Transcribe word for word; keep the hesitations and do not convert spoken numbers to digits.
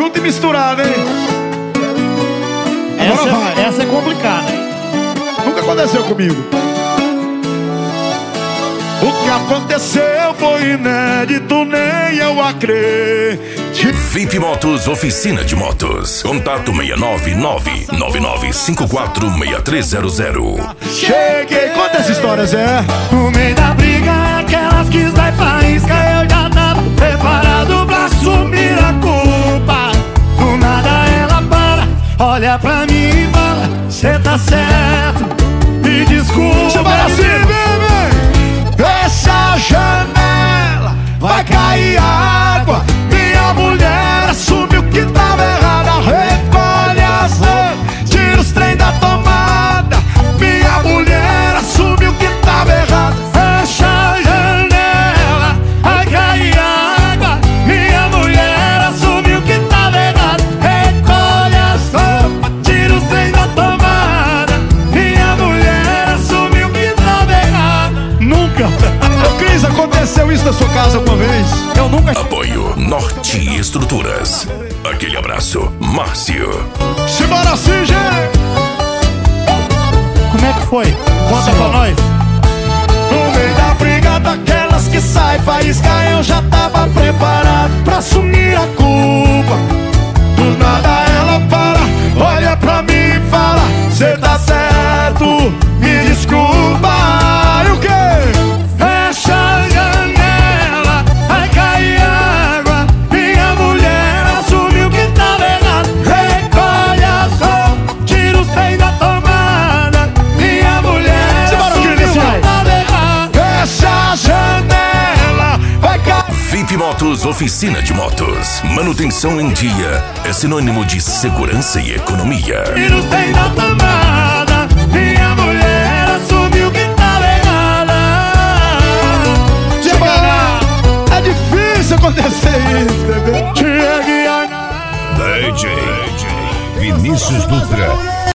junto e misturado, hein? Agora Essa, vai. essa é complicada, hein? Nunca aconteceu comigo. O que aconteceu foi inédito, nem eu acredito. V I P Motos, oficina de motos. Contato seis nove nove, nove nove cinco quatro, seis três zero zero. Cheguei, conta essa história, Zé. No meio da briga, aquelas que sai faísca, eu já tava preparado pra assumir a culpa. Do nada ela para, olha pra mim e fala: cê tá certo, me desculpa. Chama assim, bebê. Fecha a janela, vai cair água. Minha mulher assumiu que tava errada. Recolhe as mãos, tira os trem da tomada. Minha mulher assumiu que tava errada. Fecha a janela, vai cair água. Minha mulher assumiu que tava errado. Recolhe as roupas, tira os trem da tomada. Minha mulher assumiu que tava errado. Nunca. Ô Cris, aconteceu isso na sua casa alguma vez? Eu nunca. Apoio Norte Estruturas. Aquele abraço, Márcio. Simbora assim, gente. Como é que foi? Conta pra nós. No meio da briga daquelas que sai faísca, eu já tava preparado pra assumir a culpa. Do nada ela para, olha pra mim e fala: cê tá certo, me desculpa. E o quê? Fecha a janela, vai cair água. Minha mulher assumiu que tava errado. Recolhe as roupas, tira os trem da tomada. Minha mulher Simbora, assumiu Cris, que vai. tava errado. Fecha a janela, vai cair. V I P Motos, oficina de motos. Manutenção em dia é sinônimo de segurança e economia. Tira os trem da tomada. Minha mulher assumiu que tava errada. Simbora. É difícil acontecer isso, bebê. Chega e D J Vinícius Dutra.